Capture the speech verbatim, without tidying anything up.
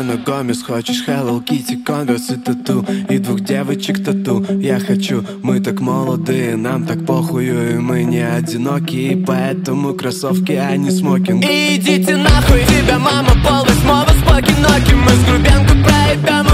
Селена Гомес. Хочешь Hello Kitty, Converse и тату, и двух девочек тату. Я хочу, мы так молодые, нам так похую, и мы не одиноки, и поэтому кроссовки, а не смокинг. И идите нахуй, тебя мама пол восьмого с покиноки. Мы с Грубенко проебем